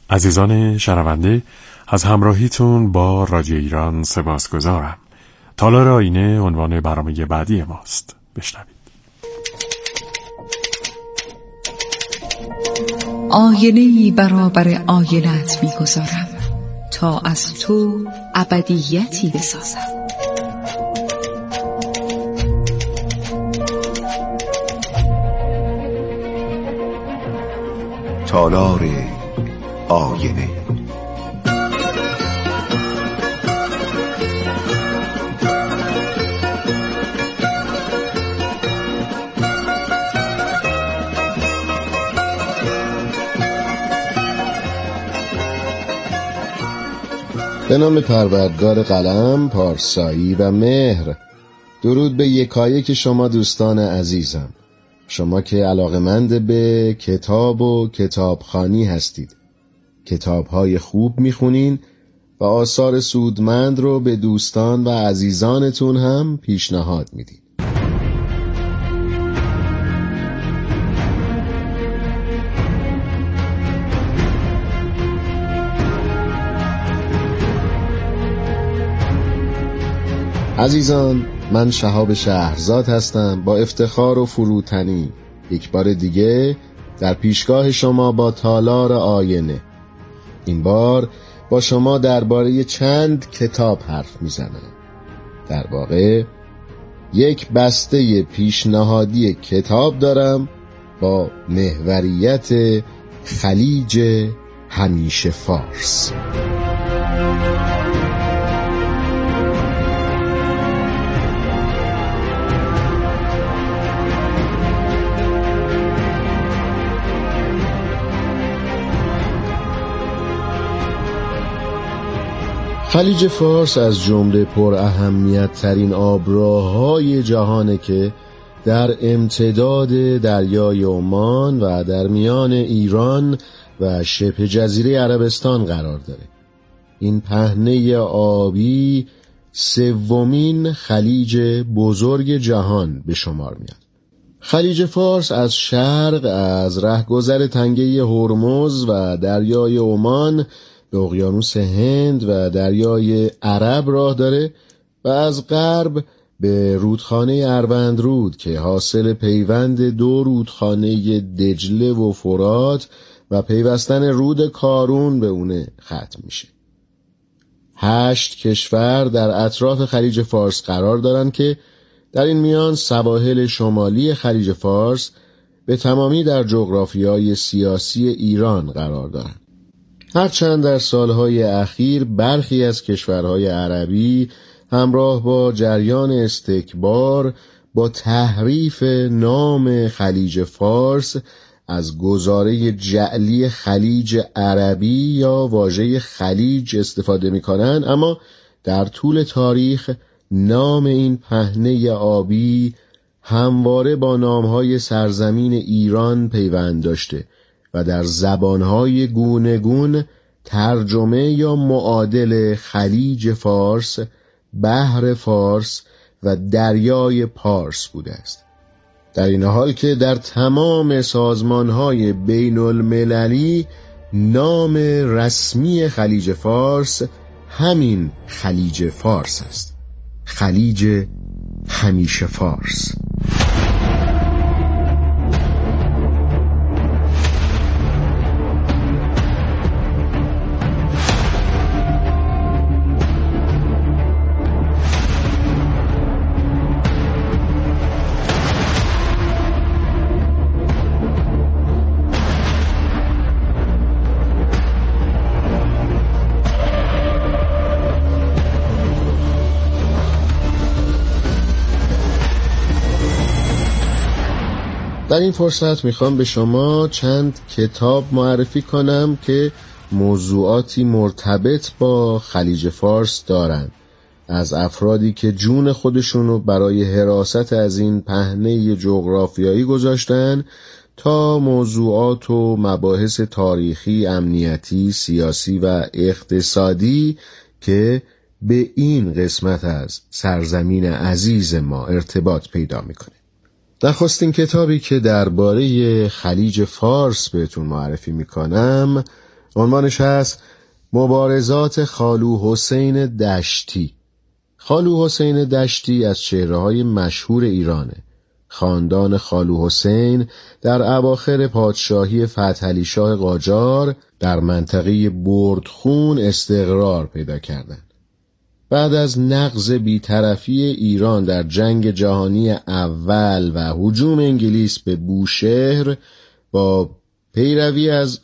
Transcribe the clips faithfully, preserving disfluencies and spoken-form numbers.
عزیزان شنونده، از همراهیتون با رادیو ایران سپاسگزارم. تالار آینه عنوان برنامه بعدی ماست. بشنوید. آینه‌ای برابر آینه‌ات می‌گذارم تا از تو ابدیتی بسازم. تالار آینه. به نام پروردگار قلم، پارسایی و مهر. درود به یکایک شما دوستان عزیزم، شما که علاقمند به کتاب و کتابخوانی هستید، کتاب‌های خوب میخونین و آثار سودمند رو به دوستان و عزیزانتون هم پیشنهاد میدین. عزیزان، من شهاب شهرزاد هستم، با افتخار و فروتنی یک بار دیگه در پیشگاه شما با تالار آینه. این بار با شما درباره چند کتاب حرف میزنم. در واقع یک بسته پیشنهادی کتاب دارم با محوریت خلیج همیشه فارس. خلیج فارس از جمله پر اهمیت ترین آبراههای جهانه که در امتداد دریای عمان و در میان ایران و شبه جزیره عربستان قرار داره. این پهنه آبی سومین خلیج بزرگ جهان به شمار میاد. خلیج فارس از شرق از رهگذر تنگه هرمز و دریای عمان به اقیانوس هند و دریای عرب راه داره و از غرب به رودخانه اروندرود که حاصل پیوند دو رودخانه دجله و فرات و پیوستن رود کارون به اونه ختم میشه. هشت کشور در اطراف خلیج فارس قرار دارن که در این میان سواحل شمالی خلیج فارس به تمامی در جغرافیای سیاسی ایران قرار دارن. هرچند در سالهای اخیر برخی از کشورهای عربی همراه با جریان استکبار با تحریف نام خلیج فارس از گزاره جعلی خلیج عربی یا واژه خلیج استفاده می‌کنند، اما در طول تاریخ نام این پهنه آبی همواره با نامهای سرزمین ایران پیوند داشته و در زبانهای گوناگون ترجمه یا معادل خلیج فارس، بحر فارس و دریای پارس بوده است. در این حال که در تمام سازمانهای بین المللی نام رسمی خلیج فارس همین خلیج فارس است، خلیج همیشه فارس. در این فرصت میخوام به شما چند کتاب معرفی کنم که موضوعاتی مرتبط با خلیج فارس دارن، از افرادی که جون خودشونو برای حراست از این پهنه جغرافیایی گذاشتن تا موضوعات و مباحث تاریخی، امنیتی، سیاسی و اقتصادی که به این قسمت از سرزمین عزیز ما ارتباط پیدا میکنه. نخستین کتابی که درباره خلیج فارس بهتون معرفی میکنم عنوانش هست مبارزات خالو حسین دشتی. خالو حسین دشتی از چهره‌های مشهور ایرانه. خاندان خالو حسین در اواخر پادشاهی فتحعلی شاه قاجار در منطقه بردخون استقرار پیدا کردند. بعد از نقض بی‌طرفی ایران در جنگ جهانی اول و هجوم انگلیس به بوشهر، با پیروی از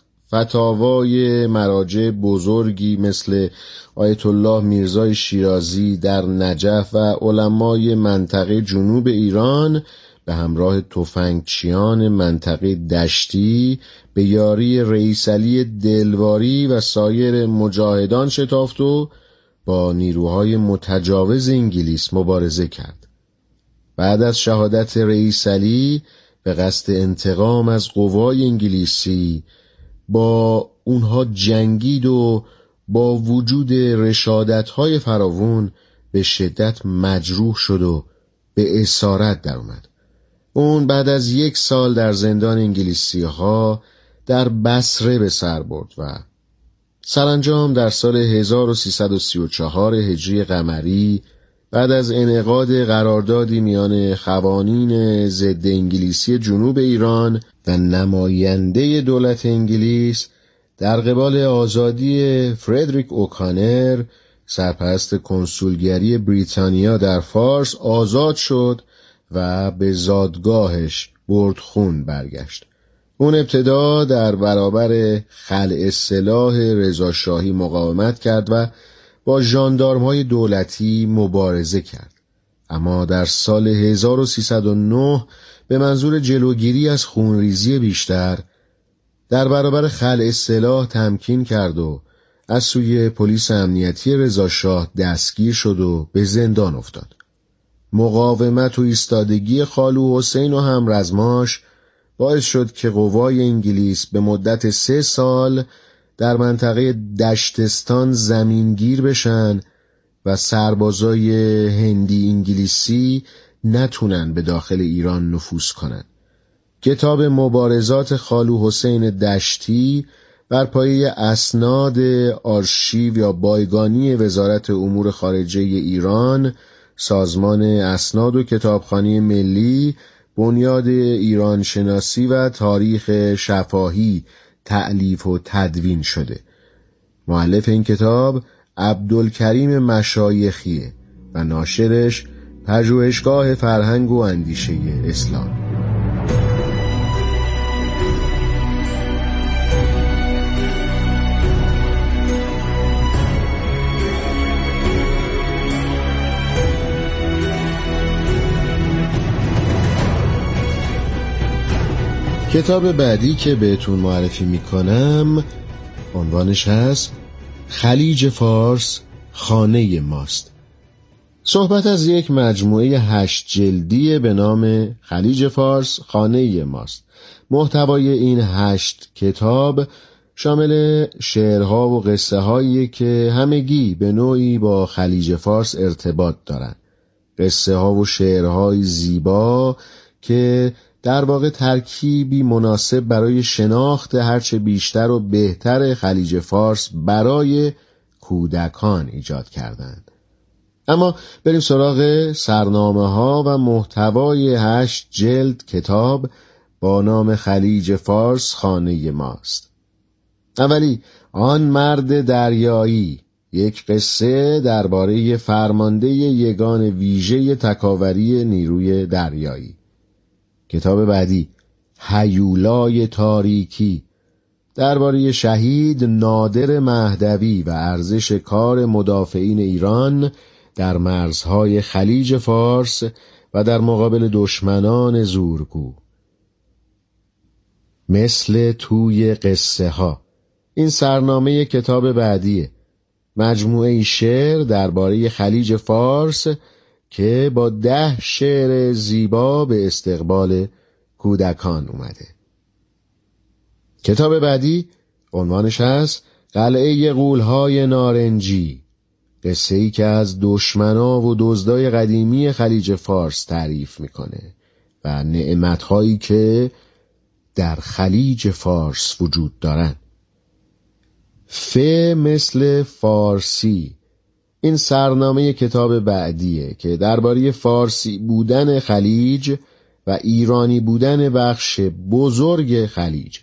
فتاوای مراجع بزرگی مثل آیت الله میرزای شیرازی در نجف و علمای منطقه جنوب ایران، به همراه تفنگچیان منطقه دشتی به یاری رئیس علی دلواری و سایر مجاهدان شتافت و با نیروهای متجاوز انگلیس مبارزه کرد. بعد از شهادت رئیس علی به قصد انتقام از قوای انگلیسی با اونها جنگید و با وجود رشادت‌های فراوان به شدت مجروح شد و به اسارت در اومد. اون بعد از یک سال در زندان انگلیسی ها در بصره به سر برد و سرانجام در سال هزار و سیصد و سی و چهار هجری قمری بعد از انعقاد قراردادی میان قوانین ضد انگلیسی جنوب ایران و نماینده دولت انگلیس در قبال آزادی فردریک اوکانر، سرپرست کنسولگری بریتانیا در فارس، آزاد شد و به زادگاهش بردخون برگشت. اون ابتدا در برابر خلع سلاح رضاشاهی مقاومت کرد و با ژاندارم‌های دولتی مبارزه کرد، اما در سال هزار و سیصد و نه به منظور جلوگیری از خونریزی بیشتر در برابر خلع سلاح تمکین کرد و از سوی پلیس امنیتی رضاشاه دستگیر شد و به زندان افتاد. مقاومت و ایستادگی خالو حسین و همرزماش باعث شد که قوای انگلیس به مدت سه سال در منطقه دشتستان زمینگیر بشن و سربازای هندی انگلیسی نتونن به داخل ایران نفوذ کنن. کتاب مبارزات خالو حسین دشتی بر پایه اسناد آرشیو یا بایگانی وزارت امور خارجه ایران، سازمان اسناد و کتابخانه ملی، بنیاد ایران شناسی و تاریخ شفاهی تألیف و تدوین شده. مؤلف این کتاب عبدالکریم مشایخیه و ناشرش پژوهشگاه فرهنگ و اندیشه اسلام. کتاب بعدی که بهتون معرفی میکنم عنوانش هست خلیج فارس خانه ماست. صحبت از یک مجموعه هشت جلدی به نام خلیج فارس خانه ماست. محتوای این هشت کتاب شامل شعرها و قصه هایی که همگی به نوعی با خلیج فارس ارتباط دارند. قصه ها و شعرهای زیبا که در واقع ترکیبی مناسب برای شناخت هرچه بیشتر و بهتر خلیج فارس برای کودکان ایجاد کردند. اما بریم سراغ سرنامه ها و محتوای هشت جلد کتاب با نام خلیج فارس خانه ماست. اولی، آن مرد دریایی، یک قصه درباره فرمانده یگان ویژه تکاوری نیروی دریایی. کتاب بعدی، هیولای تاریکی، درباره شهید نادر مهدوی و ارزش کار مدافعین ایران در مرزهای خلیج فارس و در مقابل دشمنان زورگو. مثل توی قصه ها، این سرنامه کتاب بعدیه. مجموعه شعر درباره خلیج فارس که با ده شعر زیبا به استقبال کودکان اومده. کتاب بعدی عنوانش هست قلعه غول‌های نارنجی، قصه‌ای که از دشمنا و دزدای قدیمی خلیج فارس تعریف میکنه و نعمت‌هایی که در خلیج فارس وجود دارن. ف مثل فارسی. این سرنامه کتاب بعدیه که درباره فارسی بودن خلیج و ایرانی بودن بخش بزرگ خلیج.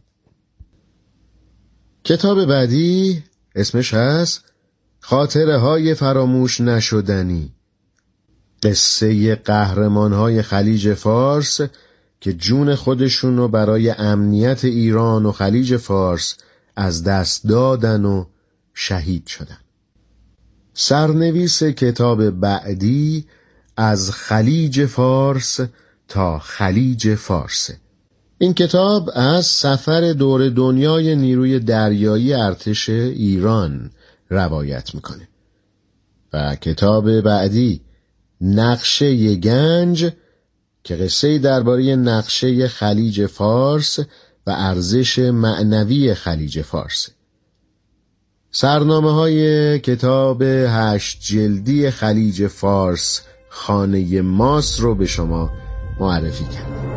کتاب بعدی اسمش هست خاطره های فراموش نشدنی. قصه قهرمان های خلیج فارس که جون خودشون رو برای امنیت ایران و خلیج فارس از دست دادن و شهید شدن. سرنویس کتاب بعدی از خلیج فارس تا خلیج فارس. این کتاب از سفر دور دنیای نیروی دریایی ارتش ایران روایت میکنه. و کتاب بعدی نقشه گنج که قصه درباره نقشه خلیج فارس و ارزش معنوی خلیج فارس. سرنامه های کتاب هشت جلدی خلیج فارس خانه ماست رو به شما معرفی کردم.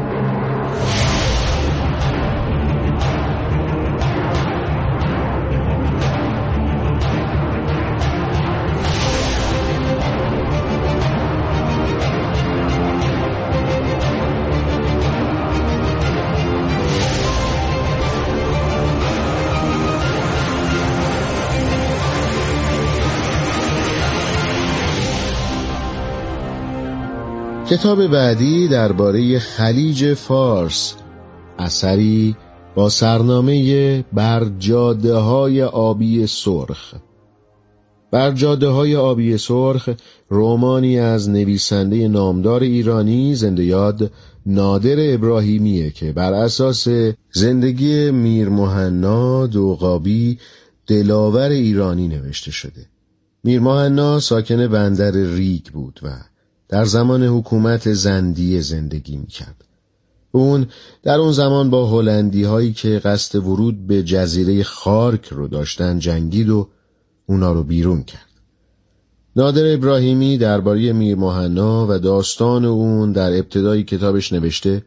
کتاب بعدی درباره خلیج فارس، اثری با سرنامه بر جاده های آبی سرخ. بر جاده های آبی سرخ رمانی از نویسنده نامدار ایرانی زنده یاد نادر ابراهیمیه که بر اساس زندگی میر مهنا دوغابی دلاور ایرانی نوشته شده. میر مهنا ساکن بندر ریگ بود و در زمان حکومت زندیه زندگی میکرد. اون در اون زمان با هلندی هایی که قصد ورود به جزیره خارک رو داشتن جنگید و اونا رو بیرون کرد. نادر ابراهیمی درباره میر مهنا و داستان اون در ابتدای کتابش نوشته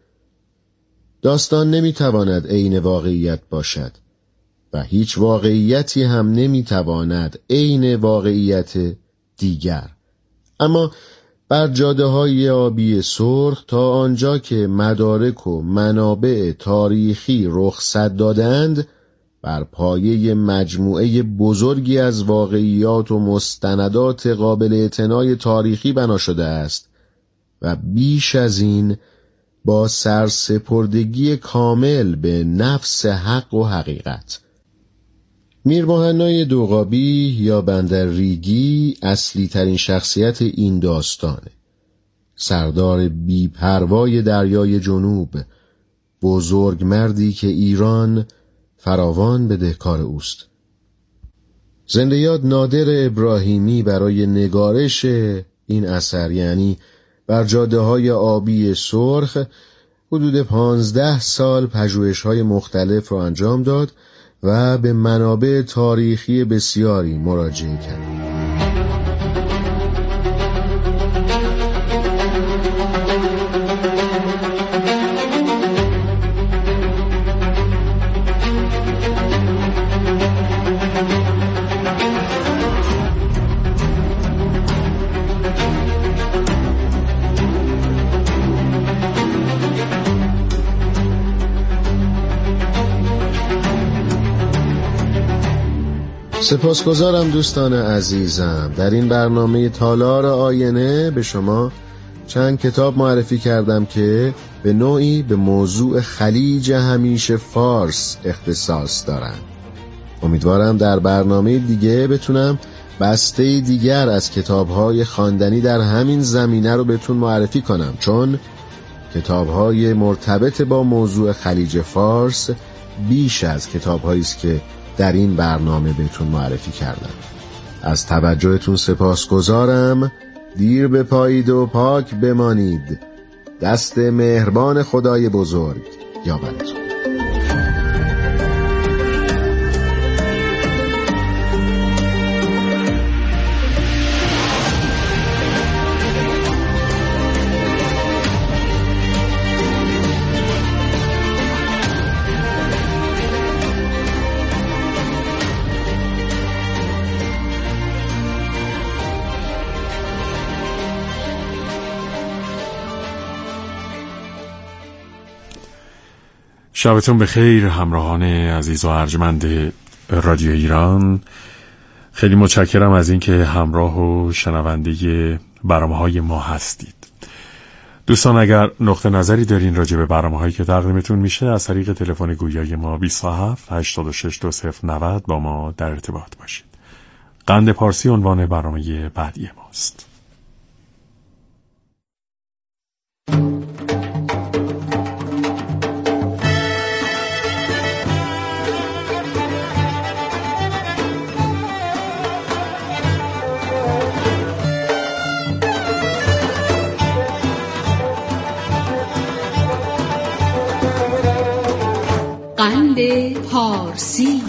داستان نمیتواند عین واقعیت باشد و هیچ واقعیتی هم نمیتواند عین واقعیت دیگر، اما بر جاده های آبی سرخ تا آنجا که مدارک و منابع تاریخی رخصت دادند بر پایه مجموعه بزرگی از واقعیات و مستندات قابل اعتنای تاریخی بنا شده است و بیش از این با سرسپردگی کامل به نفس حق و حقیقت. میر مهنای دوغابی یا بندر ریگی اصلی ترین شخصیت این داستانه. سردار بی‌پروای دریای جنوب، بزرگ مردی که ایران فراوان به دهکار اوست. زنده یاد نادر ابراهیمی برای نگارش این اثر یعنی بر جاده های آبی سرخ حدود پانزده سال پژوهش‌های مختلف رو انجام داد و به منابع تاریخی بسیاری مراجعه کرد. سپاسگزارم دوستان عزیزم. در این برنامه تالار آینه به شما چند کتاب معرفی کردم که به نوعی به موضوع خلیج همیشه فارس اختصاص دارن. امیدوارم در برنامه دیگه بتونم بسته دیگر از کتاب‌های خواندنی در همین زمینه رو بهتون معرفی کنم، چون کتاب‌های مرتبط با موضوع خلیج فارس بیش از کتاب‌هایی است که در این برنامه بهتون معرفی کردم. از توجهتون سپاسگزارم. دیر بپایید و پاک بمانید. دست مهربان خدای بزرگ یاورتون. شبتون بخیر همراهان عزیز و ارجمند رادیو ایران. خیلی متشکرم از اینکه همراه و شنونده برنامه‌های ما هستید. دوستان اگر نقطه نظری دارین راجع به برنامه‌هایی که تقدیمتون میشه از طریق تلفن گویای ما بیست و هفت هشتاد و شش دو صفر نود با ما در ارتباط باشید. قند پارسی عنوان برنامه بعدی ماست. قند پارسی.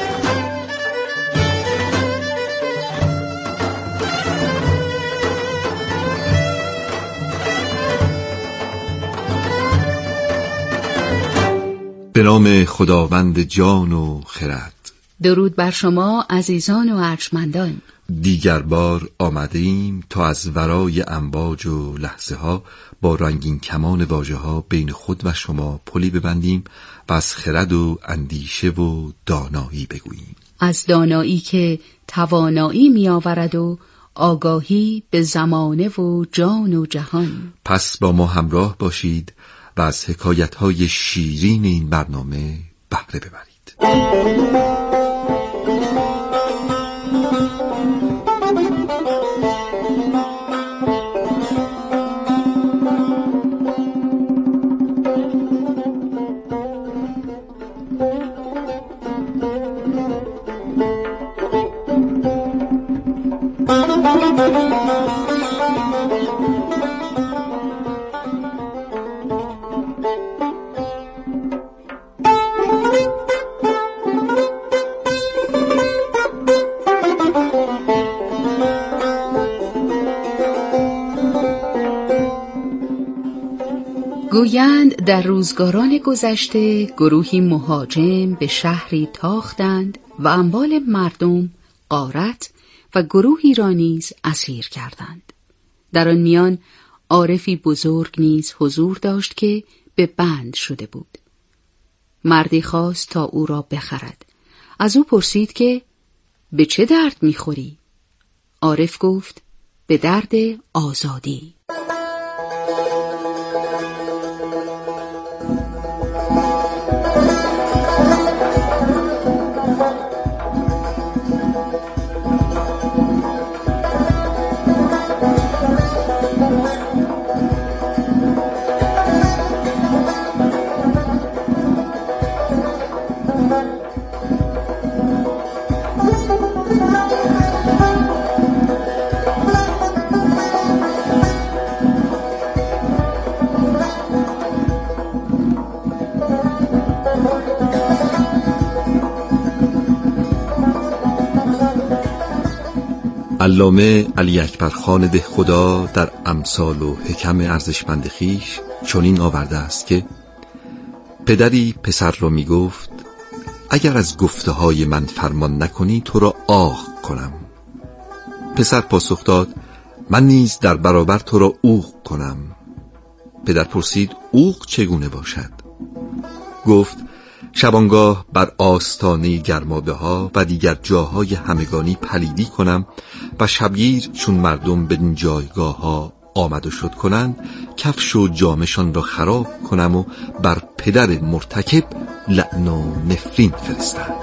به نام خداوند جان و خرد. درود بر شما عزیزان و ارجمندان. دیگر بار آمدیم تا از ورای امواج و لحظه ها با رنگین کمان واژه ها بین خود و شما پلی ببندیم و از خرد و اندیشه و دانایی بگوییم. از دانایی که توانایی می آورد و آگاهی به زمانه و جان و جهان. پس با ما همراه باشید و از حکایت های شیرین این برنامه بهره ببرید. گویند در روزگاران گذشته گروهی مهاجم به شهری تاختند و اموال مردم غارت و گروهی را نیز اسیر کردند. در آن میان عارفی بزرگ نیز حضور داشت که به بند شده بود. مردی خواست تا او را بخرد. از او پرسید که به چه درد میخوری؟ عارف گفت به درد آزادی. علامه علی اکبر خان دهخدا در امثال و حکم ارزشمند خویش چنین آورده است که پدری پسر را می گفت اگر از گفته های من فرمان نکنی تو را آغ کنم. پسر پاسخ داد من نیز در برابر تو را اوغ کنم. پدر پرسید اوغ چگونه باشد؟ گفت شبانگاه بر آستانه گرمابه ها و دیگر جاهای همگانی پلیدی کنم و شبگیر چون مردم به این جایگاه ها آمد و شد کنند کفش و جامشان را خراب کنم و بر پدر مرتکب لعن و نفرین فرستند.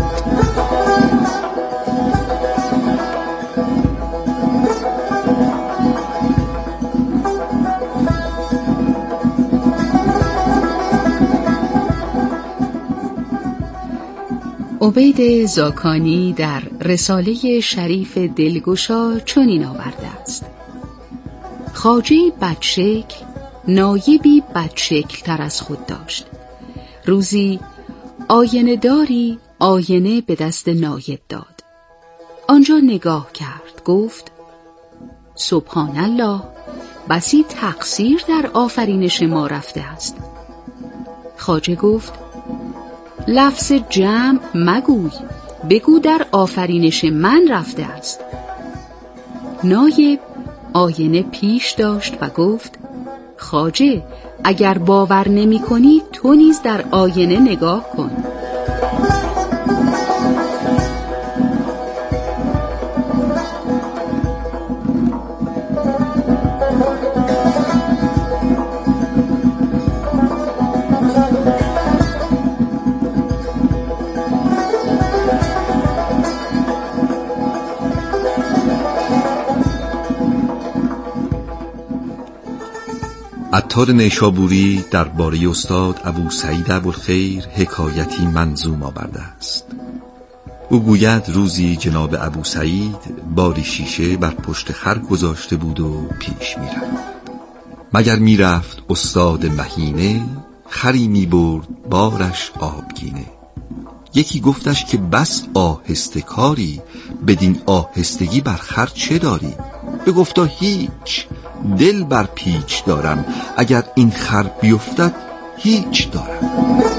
عبید زاکانی در رساله شریف دلگشا چنین آورده است: خواجه‌ای بدشکل نایبی بدشکل تر از خود داشت. روزی آینه داری آینه به دست نایب داد. آنجا نگاه کرد، گفت سبحان الله، بسی تقصیر در آفرینش ما رفته است. خواجه گفت لفظ جمع مگوی، بگو در آفرینش من رفته است. نایب آینه پیش داشت و گفت خواجه، اگر باور نمی کنی تو نیز در آینه نگاه کن. عطار نیشابوری درباره استاد ابو سعید ابوالخیر حکایتی منظوم آورده است. او گوید روزی جناب ابو سعید باری شیشه بر پشت خر گذاشته بود و پیش می رفت. مگر می رفت استاد مهینه، خری می برد بارش آبگینه. یکی گفتش که بس آهسته کاری، بدین آهستگی بر خر چه داری؟ بگفتا هیچ، دل بر پیچ دارم، اگر این خر بیفتد هیچ دارم.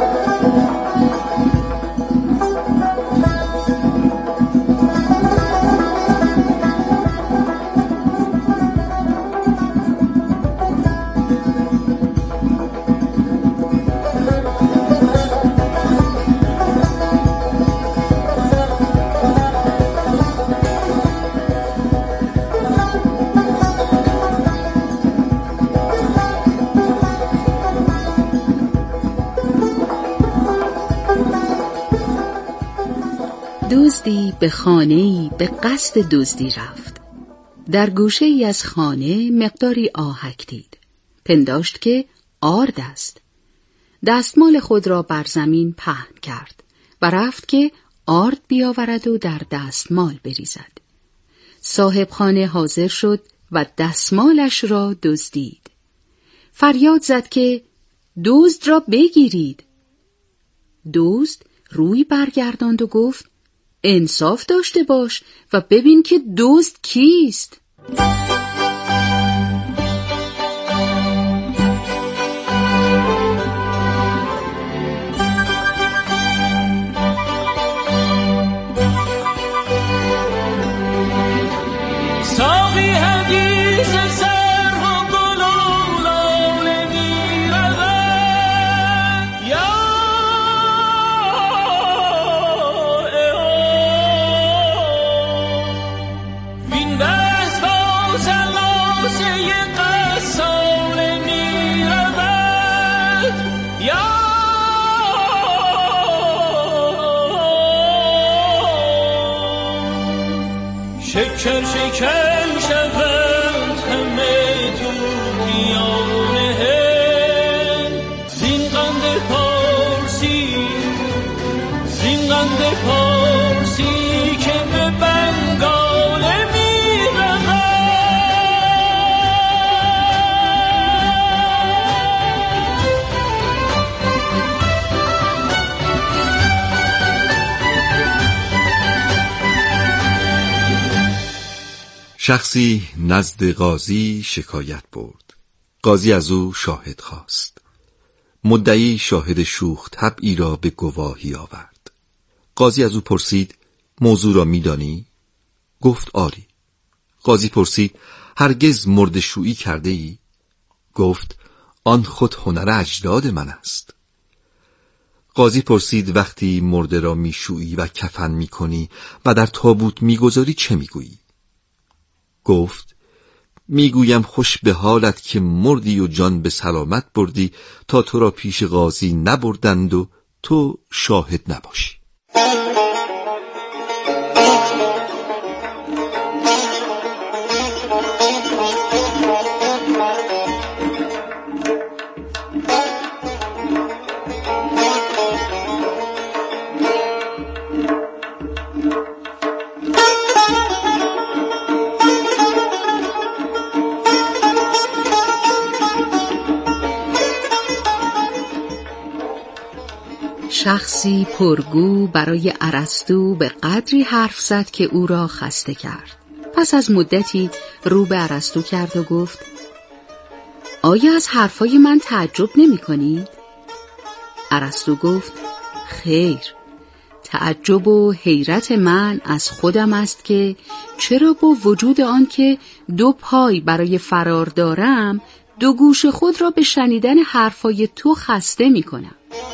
دزدی به خانه‌ای به قصد دزدی رفت. در گوشه ای از خانه مقداری آهک دید. پنداشت که آرد است. دستمال خود را بر زمین پهن کرد و رفت که آرد بیاورد و در دستمال بریزد. صاحب خانه حاضر شد و دستمالش را دزدید. فریاد زد که دزد را بگیرید. دزد روی برگرداند و گفت انصاف داشته باش و ببین که دزد کیست. شکر شکر شود همه توتیانه زین قند پارسی زین قند پارسی که به بنگاله می رود. شخصی نزد قاضی شکایت برد. قاضی از او شاهد خواست. مدعی شاهد شوخ طبعی را به گواهی آورد. قاضی از او پرسید موضوع را می‌دانی؟ گفت آری. قاضی پرسید هرگز مرده شویی کرده ای؟ گفت آن خود هنر اجداد من است. قاضی پرسید وقتی مرده را میشویی و کفن میکنی و در تابوت میگذاری چه میگویی؟ گفت میگویم خوش به حالت که مردی و جان به سلامت بردی تا تو را پیش قاضی نبردند و تو شاهد نباشی. شخصی پرگو برای ارسطو به قدری حرف زد که او را خسته کرد. پس از مدتی رو به ارسطو کرد و گفت آیا از حرفای من تعجب نمی کنید؟ ارسطو گفت خیر، تعجب و حیرت من از خودم است که چرا با وجود آن که دو پای برای فرار دارم دو گوش خود را به شنیدن حرفای تو خسته می کنم.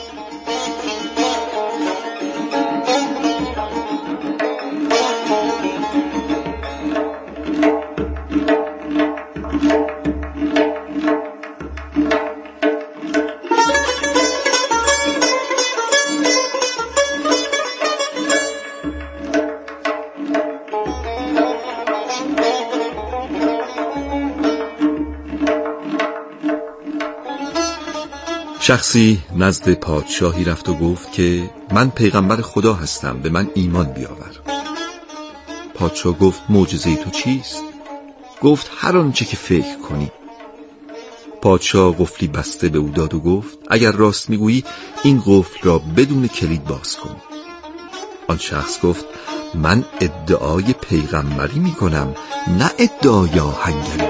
شخصی نزد پادشاهی رفت و گفت که من پیغمبر خدا هستم، به من ایمان بیاور. پادشاه گفت معجزه تو چیست؟ گفت هر آنچه که فکر کنی. پادشاه قفلی بسته به او داد و گفت اگر راست میگویی این قفل را بدون کلید باز کن. آن شخص گفت من ادعای پیغمبری میکنم، نه ادعای آهنگری.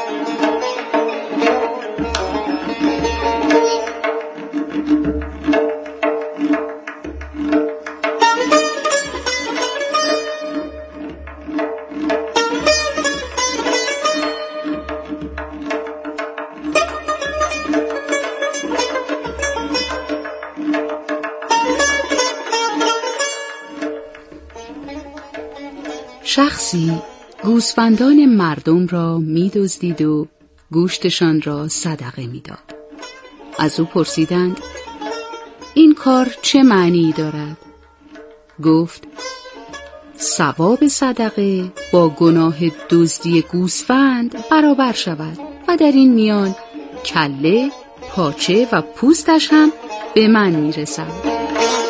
شخصی گوسفندان مردم را می دزدید و گوشتشان را صدقه می داد. از او پرسیدند این کار چه معنی دارد؟ گفت ثواب صدقه با گناه دزدی گوسفند برابر شود و در این میان کله، پاچه و پوستش هم به من می رسد.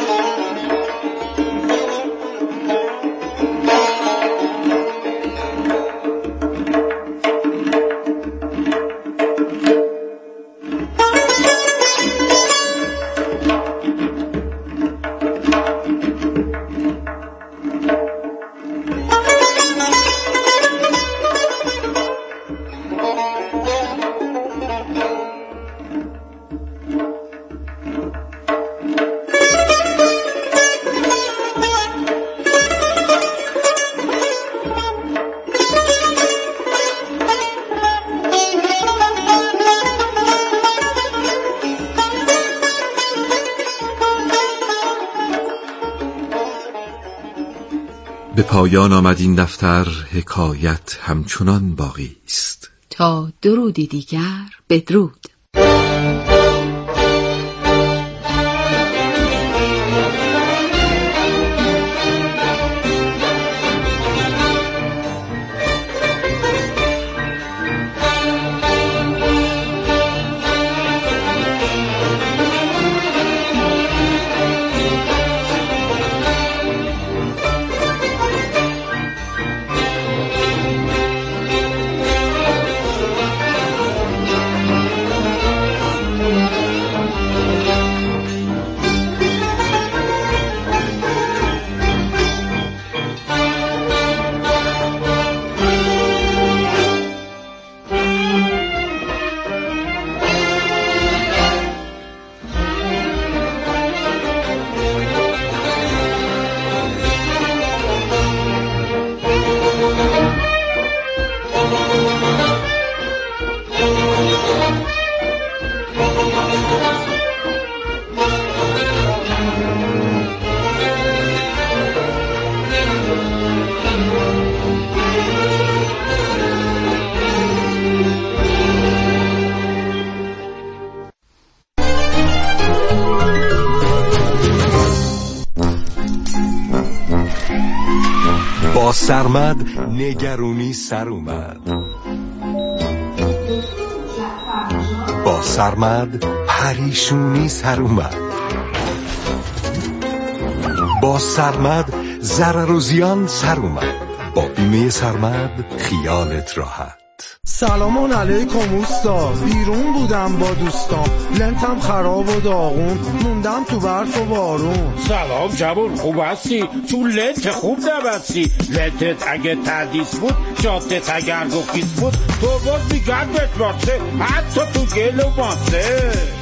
به پایان آمد این دفتر، حکایت همچنان باقی است. تا درودی دیگر بدرود. با سرمد نگرونی سر اومد، با سرمد پریشونی سر اومد، با سرمد ضرر و زیان سر اومد. با بیمه سرمد خیالت راحت. سلام علیکم اوستا، بیرون بودم با دوستام، لنتم خراب و داغون، موندم تو برف و بارون. سلام جوون، خوب هستی؟ تو لنت خوب نبستی؟ لنتت اگه تردیس بود، جادت اگر گفیس بود، تو باز میگردت باسه، حتی تو گل و باسه.